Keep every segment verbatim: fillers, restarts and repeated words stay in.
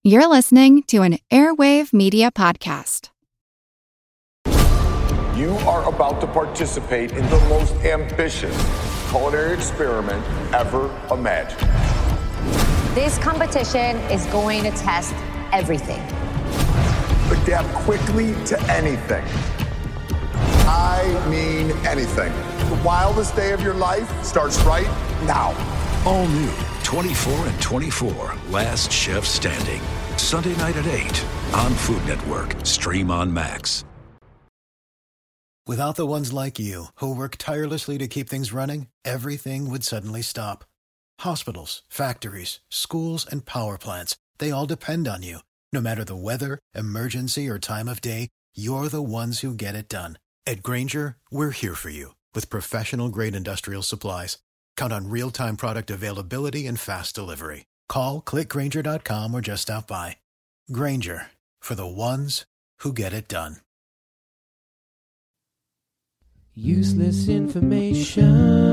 You're listening to an Airwave Media Podcast. You are about to participate in the most ambitious culinary experiment ever imagined. This competition is going to test everything. Adapt quickly to anything. I mean anything. The wildest day of your life starts right now. All new, twenty-four and twenty-four, Last Chef Standing. Sunday night at eight on Food Network. Stream on Max. Without the ones like you, who work tirelessly to keep things running, everything would suddenly stop. Hospitals, factories, schools, and power plants, they all depend on you. No matter the weather, emergency, or time of day, you're the ones who get it done. At Grainger, we're here for you with professional-grade industrial supplies. Count on real-time product availability and fast delivery. Call, click Grainger dot com, or just stop by. Grainger, for the ones who get it done. Useless information.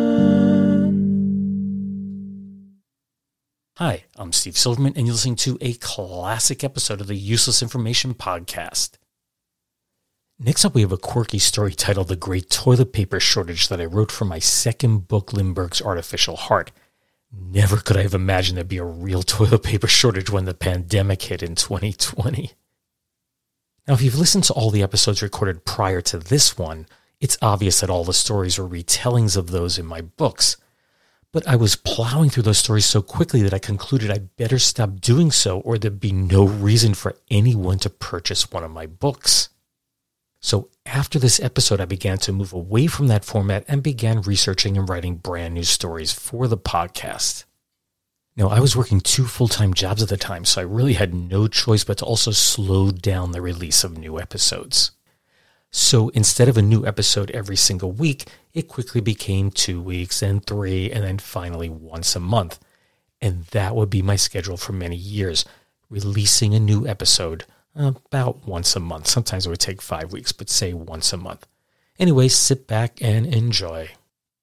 Hi, I'm Steve Silverman, and you're listening to a classic episode of the Useless Information Podcast. Next up, we have a quirky story titled The Great Toilet Paper Shortage that I wrote for my second book, Lindbergh's Artificial Heart. Never could I have imagined there'd be a real toilet paper shortage when the pandemic hit in twenty twenty. Now, if you've listened to all the episodes recorded prior to this one, it's obvious that all the stories are retellings of those in my books. But I was plowing through those stories so quickly that I concluded I better stop doing so, or there'd be no reason for anyone to purchase one of my books. So after this episode, I began to move away from that format and began researching and writing brand new stories for the podcast. Now, I was working two full-time jobs at the time, so I really had no choice but to also slow down the release of new episodes. So instead of a new episode every single week, it quickly became two weeks, and three, and then finally once a month. And that would be my schedule for many years, releasing a new episode about once a month. Sometimes it would take five weeks, but say once a month. Anyway, sit back and enjoy.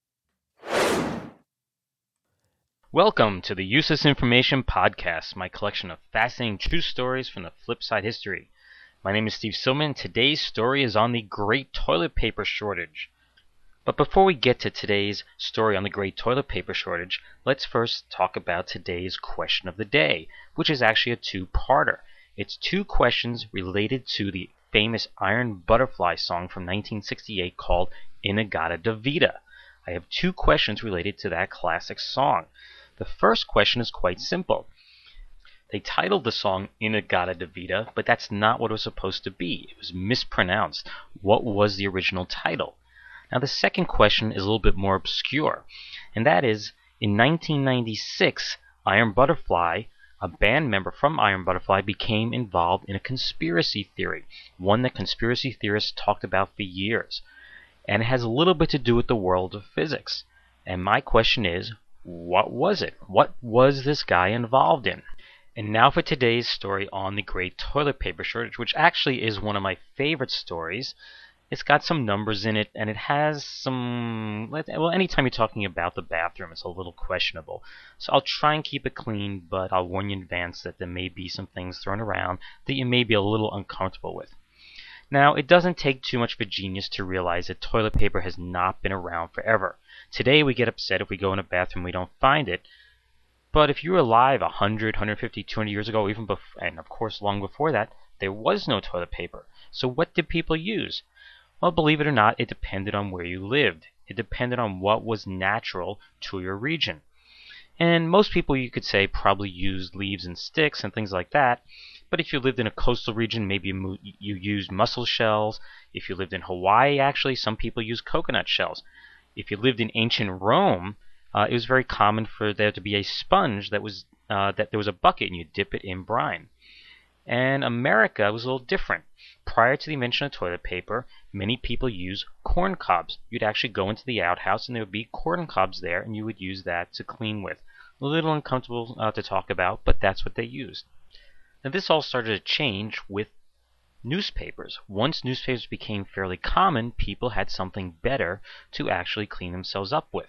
Welcome to the Useless Information Podcast, my collection of fascinating true stories from the flip side history. My name is Steve Silverman. Today's story is on the Great Toilet Paper Shortage. But before we get to today's story on the Great Toilet Paper Shortage, let's first talk about today's question of the day, which is actually a two-parter. It's two questions related to the famous Iron Butterfly song from nineteen sixty-eight called In-A-Gadda-Da-Vida. I have two questions related to that classic song. The first question is quite simple. They titled the song In-A-Gadda-Da-Vida, but that's not what it was supposed to be. It was mispronounced. What was the original title? Now, the second question is a little bit more obscure, and that is, in nineteen ninety-six, Iron Butterfly, a band member from Iron Butterfly, became involved in a conspiracy theory, one that conspiracy theorists talked about for years, and it has a little bit to do with the world of physics. And my question is, what was it? What was this guy involved in? And now for today's story on the Great Toilet Paper Shortage, which actually is one of my favorite stories. It's got some numbers in it, and it has some... Well, anytime you're talking about the bathroom, it's a little questionable. So I'll try and keep it clean, but I'll warn you in advance that there may be some things thrown around that you may be a little uncomfortable with. Now, it doesn't take too much of a genius to realize that toilet paper has not been around forever. Today, we get upset if we go in a bathroom and we don't find it. But if you were alive one hundred, one hundred fifty, two hundred years ago, even before, and of course long before that, there was no toilet paper. So what did people use? Well, believe it or not, it depended on where you lived. It depended on what was natural to your region. And most people, you could say, probably used leaves and sticks and things like that. But if you lived in a coastal region, maybe you used mussel shells. If you lived in Hawaii, actually, some people used coconut shells. If you lived in ancient Rome, uh, it was very common for there to be a sponge that was uh, that there was a bucket and you dip it in brine. And America was a little different. Prior to the invention of toilet paper, many people used corn cobs. You'd actually go into the outhouse and there would be corn cobs there, and you would use that to clean with. A little uncomfortable uh, to talk about, but that's what they used. Now, this all started to change with newspapers. Once newspapers became fairly common, people had something better to actually clean themselves up with.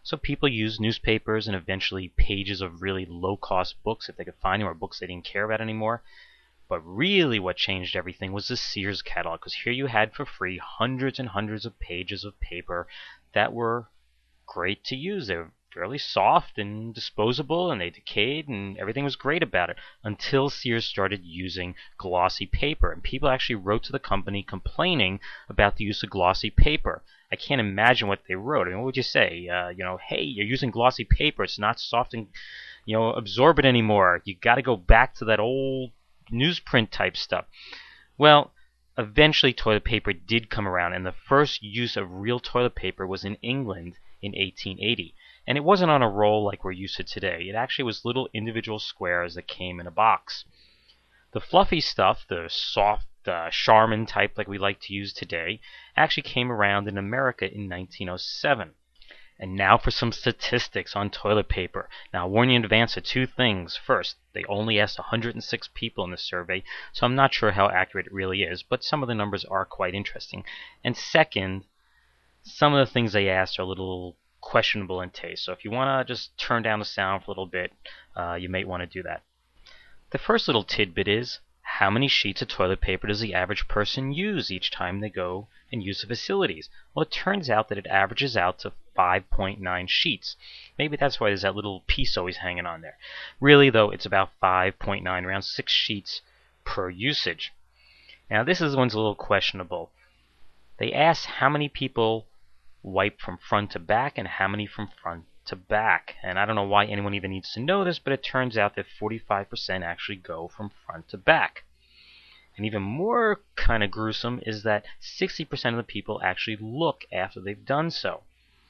So people used newspapers and eventually pages of really low-cost books if they could find them, or books they didn't care about anymore. But really what changed everything was the Sears catalog, because here you had for free hundreds and hundreds of pages of paper that were great to use. They were fairly soft and disposable, and they decayed, and everything was great about it until Sears started using glossy paper. And people actually wrote to the company complaining about the use of glossy paper. I can't imagine what they wrote. I mean, what would you say? Uh, you know, hey, you're using glossy paper. It's not soft and, you know, absorbent anymore. You got to go back to that old newsprint type stuff. Well, eventually toilet paper did come around, and the first use of real toilet paper was in England in eighteen eighty. And it wasn't on a roll like we're used to today. It actually was little individual squares that came in a box. The fluffy stuff, the soft uh, Charmin type like we like to use today, actually came around in America in nineteen oh seven. And now for some statistics on toilet paper. Now, I'll warn you in advance of two things. First, they only asked one hundred six people in the survey, so I'm not sure how accurate it really is, but some of the numbers are quite interesting. And second, some of the things they asked are a little questionable in taste, so if you want to just turn down the sound for a little bit, uh, you may want to do that. The first little tidbit is, how many sheets of toilet paper does the average person use each time they go and use the facilities? Well, it turns out that it averages out to five point nine sheets. Maybe that's why there's that little piece always hanging on there. Really, though, it's about five point nine, around six sheets per usage. Now, this is one's a little questionable. They asked how many people wipe from front to back and how many from front to back. And I don't know why anyone even needs to know this, but it turns out that forty-five percent actually go from front to back. And even more kind of gruesome is that sixty percent of the people actually look after they've done so.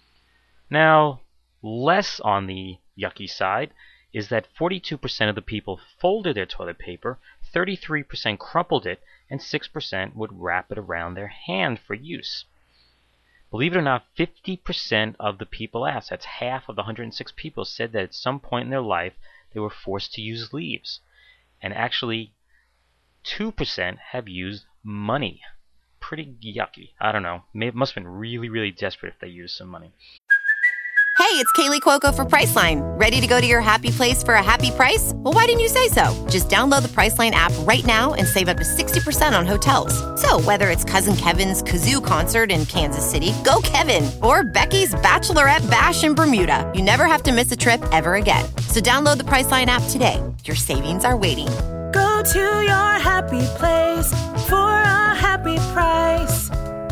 Now, less on the yucky side is that forty-two percent of the people folded their toilet paper, thirty-three percent crumpled it, and six percent would wrap it around their hand for use. Believe it or not, fifty percent of the people asked, that's half of the one hundred six people, said that at some point in their life they were forced to use leaves. And actually, two percent have used money. Pretty yucky. I don't know. It must have been really, really desperate if they used some money. Hey, it's Kaylee Cuoco for Priceline. Ready to go to your happy place for a happy price? Well, why didn't you say so? Just download the Priceline app right now and save up to sixty percent on hotels. So whether it's Cousin Kevin's Kazoo Concert in Kansas City, go Kevin, or Becky's Bachelorette Bash in Bermuda, you never have to miss a trip ever again. So download the Priceline app today. Your savings are waiting. Go to your happy place for a happy price.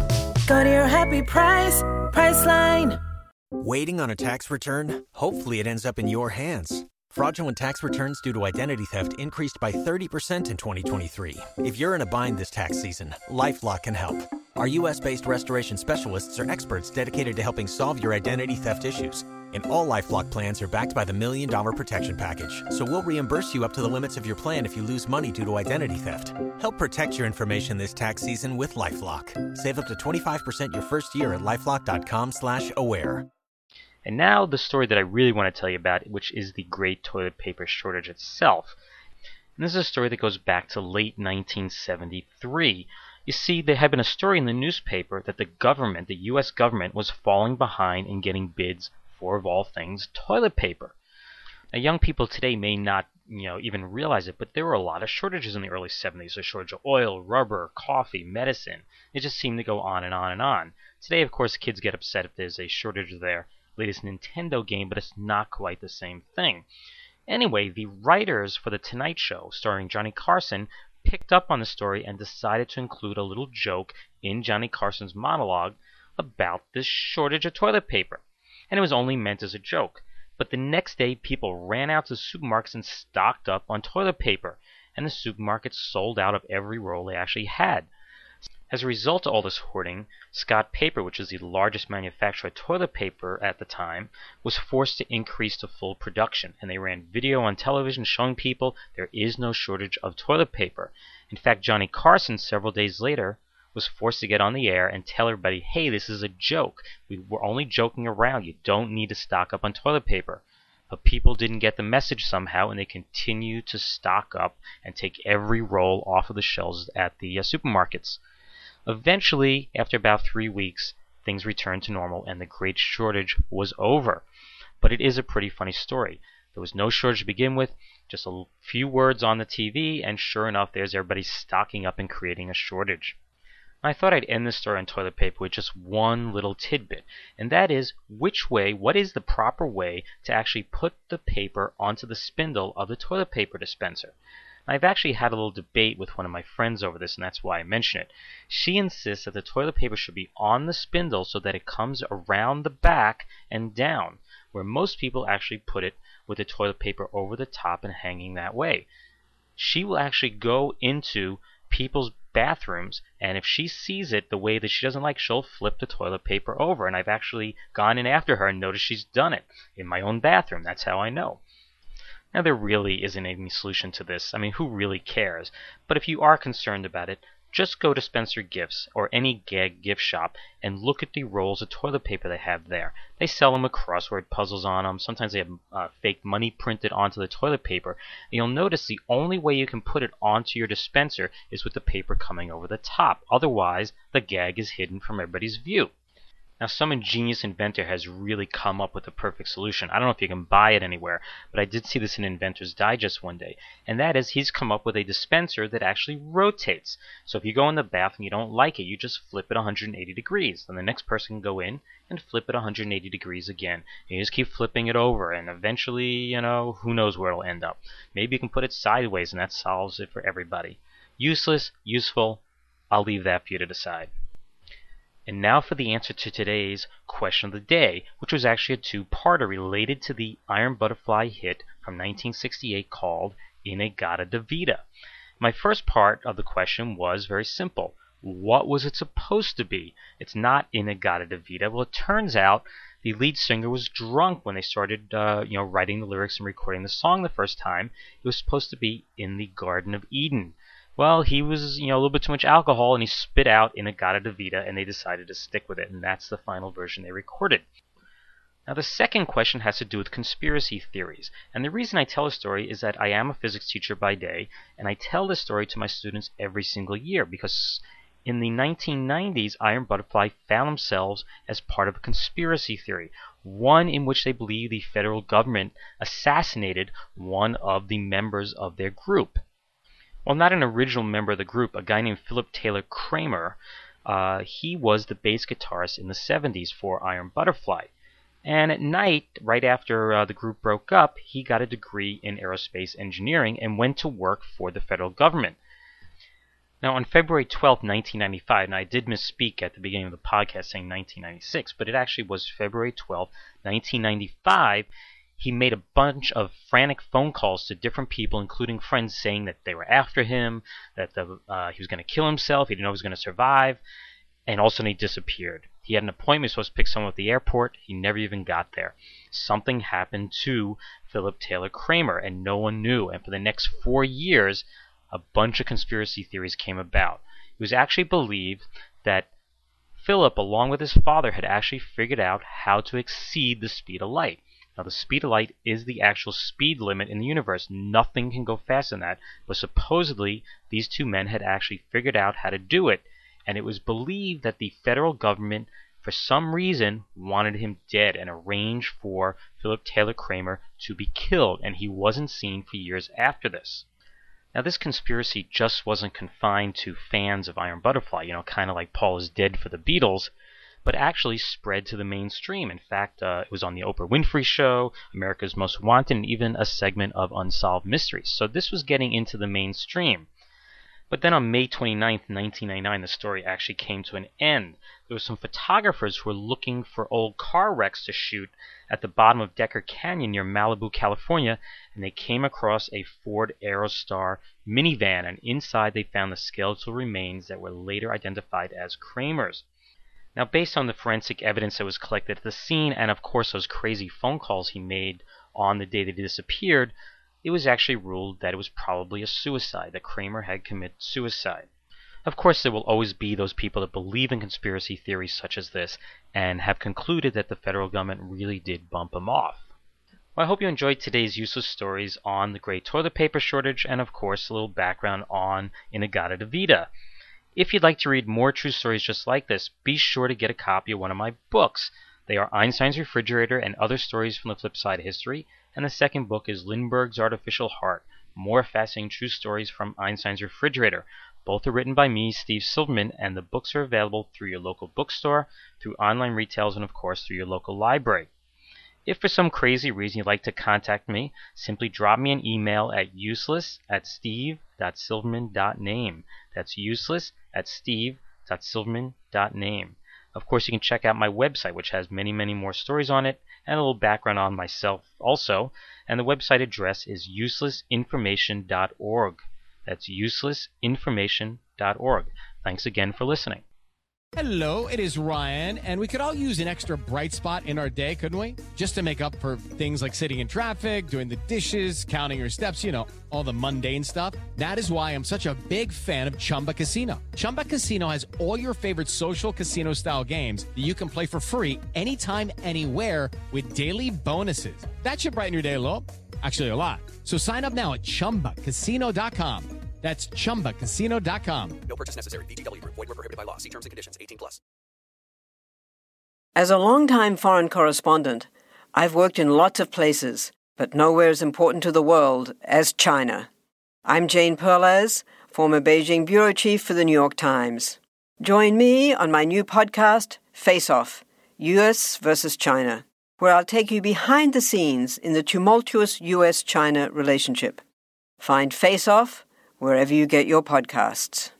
Go to your happy price, Priceline. Waiting on a tax return? Hopefully it ends up in your hands. Fraudulent tax returns due to identity theft increased by thirty percent in twenty twenty-three. If you're in a bind this tax season, LifeLock can help. Our U S-based restoration specialists are experts dedicated to helping solve your identity theft issues. And all LifeLock plans are backed by the Million Dollar Protection Package. So we'll reimburse you up to the limits of your plan if you lose money due to identity theft. Help protect your information this tax season with LifeLock. Save up to twenty-five percent your first year at LifeLock.com slash aware. And now the story that I really want to tell you about, which is the great toilet paper shortage itself. And this is a story that goes back to late nineteen seventy-three. You see, there had been a story in the newspaper that the government, the U S government, was falling behind in getting bids for, of all things, toilet paper. Now, young people today may not, you know, even realize it, but there were a lot of shortages in the early seventies. A shortage of oil, rubber, coffee, medicine. It just seemed to go on and on and on. Today, of course, kids get upset if there's a shortage of their latest Nintendo game, but it's not quite the same thing. Anyway, the writers for The Tonight Show, starring Johnny Carson, picked up on the story and decided to include a little joke in Johnny Carson's monologue about this shortage of toilet paper. And it was only meant as a joke. But the next day, people ran out to supermarkets and stocked up on toilet paper, and the supermarkets sold out of every roll they actually had. As a result of all this hoarding, Scott Paper, which is the largest manufacturer of toilet paper at the time, was forced to increase to full production, and they ran video on television showing people there is no shortage of toilet paper. In fact, Johnny Carson, several days later, was forced to get on the air and tell everybody, hey, this is a joke. We were only joking around. You don't need to stock up on toilet paper. But people didn't get the message somehow, and they continued to stock up and take every roll off of the shelves at the uh, supermarkets. Eventually, after about three weeks, things returned to normal and the great shortage was over. but it is a pretty funny story. There was no shortage to begin with, just a few words on the T V, and sure enough, there's everybody stocking up and creating a shortage. I thought I'd end this story on toilet paper with just one little tidbit, and that is which way, what is the proper way to actually put the paper onto the spindle of the toilet paper dispenser. I've actually had a little debate with one of my friends over this, and that's why I mention it. She insists that the toilet paper should be on the spindle so that it comes around the back and down, where most people actually put it with the toilet paper over the top and hanging that way. She will actually go into people's bathrooms, and if she sees it the way that she doesn't like, she'll flip the toilet paper over, and I've actually gone in after her and noticed she's done it in my own bathroom. That's how I know. Now, there really isn't any solution to this. I mean, who really cares? But if you are concerned about it, just go to Spencer Gifts or any gag gift shop and look at the rolls of toilet paper they have there. They sell them with crossword puzzles on them. Sometimes they have uh, fake money printed onto the toilet paper. And you'll notice the only way you can put it onto your dispenser is with the paper coming over the top. Otherwise, the gag is hidden from everybody's view. Now, some ingenious inventor has really come up with the perfect solution. I don't know if you can buy it anywhere, but I did see this in Inventor's Digest one day. And that is, he's come up with a dispenser that actually rotates. So if you go in the bath and you don't like it, you just flip it one hundred eighty degrees. Then the next person can go in and flip it one hundred eighty degrees again. And you just keep flipping it over, and eventually, you know, who knows where it'll end up. Maybe you can put it sideways, and that solves it for everybody. Useless, useful, I'll leave that for you to decide. And now for the answer to today's question of the day, which was actually a two-parter related to the Iron Butterfly hit from nineteen sixty-eight called In-A-Gadda-Da-Vida. My first part of the question was very simple. What was it supposed to be? It's not In-A-Gadda-Da-Vida. Well, it turns out the lead singer was drunk when they started uh, you know, writing the lyrics and recording the song the first time. It was supposed to be In the Garden of Eden. Well, he was, you know, a little bit too much alcohol, and he spit out In-A-Gadda-Da-Vida, and they decided to stick with it, and that's the final version they recorded. Now, the second question has to do with conspiracy theories, and the reason I tell a story is that I am a physics teacher by day, and I tell this story to my students every single year, because in the nineteen nineties, Iron Butterfly found themselves as part of a conspiracy theory, one in which they believe the federal government assassinated one of the members of their group. Well, not an original member of the group, a guy named Philip Taylor Kramer, uh, he was the bass guitarist in the seventies for Iron Butterfly. And at night, right after uh, the group broke up, he got a degree in aerospace engineering and went to work for the federal government. Now, on February twelfth, nineteen ninety-five, and I did misspeak at the beginning of the podcast saying nineteen ninety-six, but it actually was February twelfth, nineteen ninety-five, he made a bunch of frantic phone calls to different people, including friends, saying that they were after him, that the, uh, he was going to kill himself, he didn't know he was going to survive, and all of a sudden he disappeared. He had an appointment, he was supposed to pick someone at the airport, he never even got there. Something happened to Philip Taylor Kramer, and no one knew, and for the next four years, a bunch of conspiracy theories came about. It was actually believed that Philip, along with his father, had actually figured out how to exceed the speed of light. Now, the speed of light is the actual speed limit in the universe. Nothing can go faster than that. But supposedly, these two men had actually figured out how to do it. And it was believed that the federal government, for some reason, wanted him dead and arranged for Philip Taylor Kramer to be killed. And he wasn't seen for years after this. Now, this conspiracy just wasn't confined to fans of Iron Butterfly, you know, kind of like Paul is dead for the Beatles, but actually spread to the mainstream. In fact, uh, it was on the Oprah Winfrey Show, America's Most Wanted, and even a segment of Unsolved Mysteries. So this was getting into the mainstream. But then on May twenty-ninth, nineteen ninety-nine, the story actually came to an end. There were some photographers who were looking for old car wrecks to shoot at the bottom of Decker Canyon near Malibu, California, and they came across a Ford Aerostar minivan, and inside they found the skeletal remains that were later identified as Kramer's. Now, based on the forensic evidence that was collected at the scene, and of course those crazy phone calls he made on the day that he disappeared, it was actually ruled that it was probably a suicide, that Kramer had committed suicide. Of course, there will always be those people that believe in conspiracy theories such as this, and have concluded that the federal government really did bump him off. Well, I hope you enjoyed today's useless stories on the great toilet paper shortage, and of course a little background on In-A-Gadda-Da-Vida. If you'd like to read more true stories just like this, be sure to get a copy of one of my books. They are Einstein's Refrigerator and Other Stories from the Flip Side of History, and the second book is Lindbergh's Artificial Heart, More Fascinating True Stories from Einstein's Refrigerator. Both are written by me, Steve Silverman, and the books are available through your local bookstore, through online retails, and of course through your local library. If for some crazy reason you'd like to contact me, simply drop me an email at useless at steve dot silverman dot name. That's useless at steve dot silverman dot name. Of course, you can check out my website, which has many, many more stories on it, and a little background on myself also. And the website address is useless information dot org. That's useless information dot org. Thanks again for listening. Hello, it is Ryan, and we could all use an extra bright spot in our day, couldn't we? Just to make up for things like sitting in traffic, doing the dishes, counting your steps, you know, all the mundane stuff. That is why I'm such a big fan of Chumba Casino. Chumba Casino has all your favorite social casino-style games that you can play for free anytime, anywhere with daily bonuses. That should brighten your day a little. Actually, a lot. So sign up now at chumba casino dot com. That's chumba casino dot com. No purchase necessary. V G W. Void where prohibited by law. See terms and conditions. eighteen plus. As a longtime foreign correspondent, I've worked in lots of places, but nowhere as important to the world as China. I'm Jane Perlez, former Beijing bureau chief for the New York Times. Join me on my new podcast, Face Off, U S versus China, where I'll take you behind the scenes in the tumultuous U S China relationship. Find Face Off wherever you get your podcasts.